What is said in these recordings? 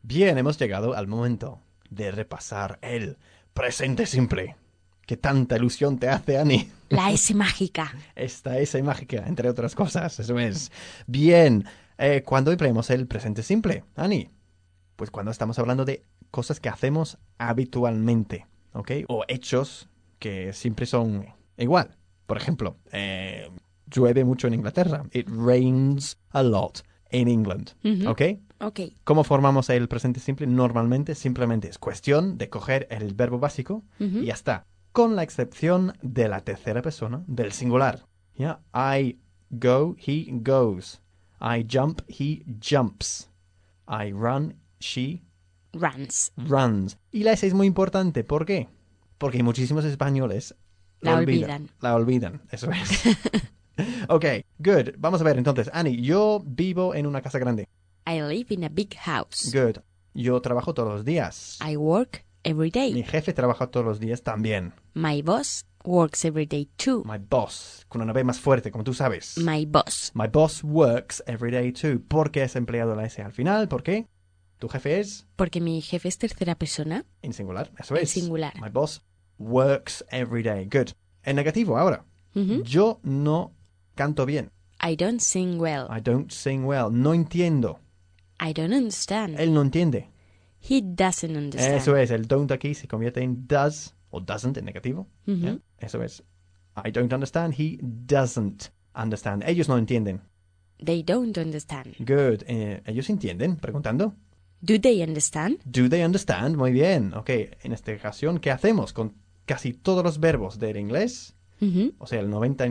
Bien, hemos llegado al momento de repasar el presente simple. ¿Qué tanta ilusión te hace, Annie? La S mágica. Esta S mágica, entre otras cosas, eso es. Bien, ¿cuándo empleamos el presente simple, Annie? Pues cuando estamos hablando de cosas que hacemos habitualmente, ¿ok? O hechos que siempre son igual. Por ejemplo, llueve mucho en Inglaterra. It rains a lot in England, ¿ok? Ok. ¿Cómo formamos el presente simple? Normalmente simplemente es cuestión de coger el verbo básico y ya está. Con la excepción de la tercera persona del singular. ¿Ya? I go, he goes. I jump, he jumps. I run, she Runs. runs. Y la S es muy importante. ¿Por qué? Porque muchísimos españoles La olvidan. La olvidan, eso es. Ok, good. Vamos a ver entonces. Annie, yo vivo en una casa grande. I live in a big house. Good. Yo trabajo todos los días. I work every Mi day. jefe trabaja todos los días también. My boss works every day too. My boss, con una B más fuerte, como tú sabes. My boss. My boss works every day too. ¿Por qué es empleado la S al final? ¿Por qué? ¿Tu jefe es Porque mi jefe es tercera persona. en singular? Eso En es. singular. My boss works every day. Good. En negativo, ahora. Yo no canto bien. I don't sing well. I don't sing well. No entiendo. I don't understand. Él no entiende. He doesn't understand. Eso es. El don't aquí se convierte en does o doesn't en negativo. ¿Ya? Eso es. I don't understand. He doesn't understand. Ellos no entienden. They don't understand. Good. ¿Ellos entienden? Preguntando. Do they understand? Do they understand? Muy bien. Ok. En esta ocasión, ¿qué hacemos con casi todos los verbos del inglés? O sea, el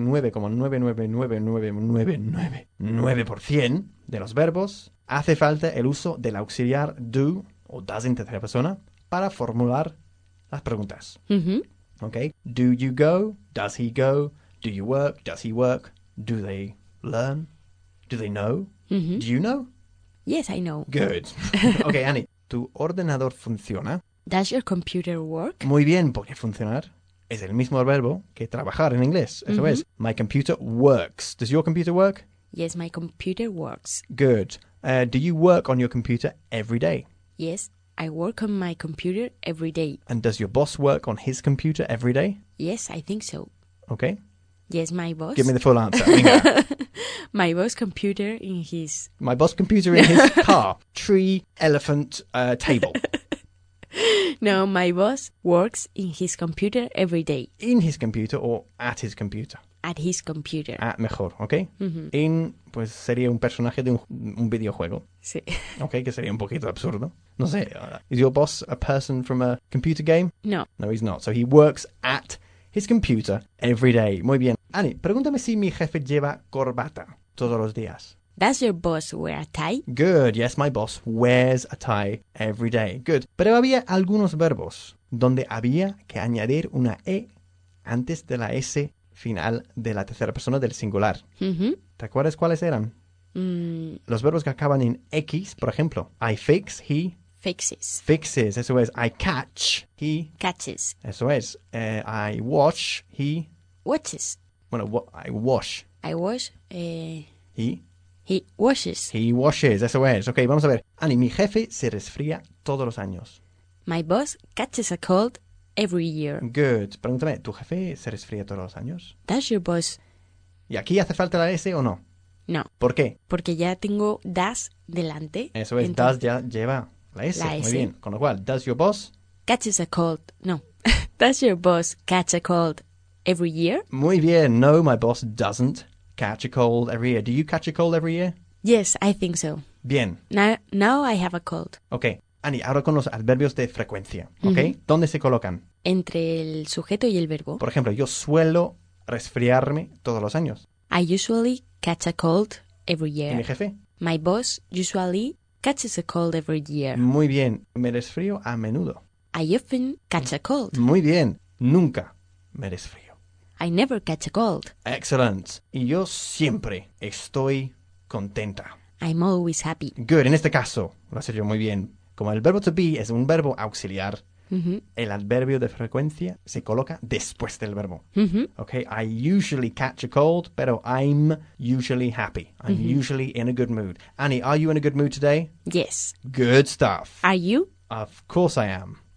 99,99999% de los verbos hace falta el uso del auxiliar do o does en tercera persona para formular las preguntas. ¿Ok? Do you go? Does he go? Do you work? Does he work? Do they learn? Do they know? Do you know? Yes, I know. Good. Ok, Annie, ¿tu ordenador funciona? Does your computer work? Muy bien, porque funcionar es el mismo verbo que trabajar en inglés. Eso es. My computer works. Does your computer work? Yes, my computer works. Good. Do you work on your computer every day? Yes, I work on my computer every day. And does your boss work on his computer every day? Yes, I think so. Okay. Yes, my boss. Give me the full answer. Venga. My boss computer in his... My boss computer in his car. Tree, elephant, table. No, my boss works in his computer every day. In his computer or at his computer. At his computer. At mejor, ¿ok? In, pues sería un personaje de un videojuego. Sí. Ok, que sería un poquito absurdo. No sé, is your boss a person from a computer game? No. No, he's not. So he works at his computer every day. Muy bien. Annie, pregúntame si mi jefe lleva corbata todos los días. Does your boss wear a tie? Good. Yes, my boss wears a tie every day. Good. Pero había algunos verbos donde había que añadir una E antes de la S final de la tercera persona del singular. ¿Te acuerdas cuáles eran? Los verbos que acaban en X, por ejemplo. I fix, he Fixes. fixes. Eso es. I catch, he. Catches. Eso es. I wash, he. Watches. Bueno, I wash, I wash. he. He washes. He washes. Eso es. Ok, vamos a ver. Annie, mi jefe se resfría todos los años. My boss catches a cold every year. Good. Pregúntame, ¿tu jefe se resfría todos los años? Does your boss... ¿Y aquí hace falta la S o no? No, ¿Por qué? porque ya tengo das delante. Eso es. Entonces, Does ya lleva la S. La Muy S. bien. Con lo cual, does your boss? catches a cold. No. Does your boss catch a cold every year? Muy bien. No, my boss doesn't catch a cold every year. Do you catch a cold every year? Yes, I think so. Bien. Now I have a cold. Ok. Annie, ahora con los adverbios de frecuencia. ¿Ok? ¿Dónde se colocan? Entre el sujeto y el verbo. Por ejemplo, yo suelo resfriarme todos los años. I usually catch a cold every ¿Y year. mi jefe? My boss usually catches a cold every year. Muy bien. Me resfrío a menudo. I often catch a cold. Muy bien. Nunca me resfrío. I never catch a cold. Excellent. Y yo siempre estoy contenta. I'm always happy. Good. En este caso, lo has hecho muy bien. Como el verbo to be es un verbo auxiliar, el adverbio de frecuencia se coloca después del verbo. Okay, I usually catch a cold, pero I'm usually happy. I'm usually in a good mood. Annie, are you in a good mood today? Yes. Good stuff. Are you? Of course I am.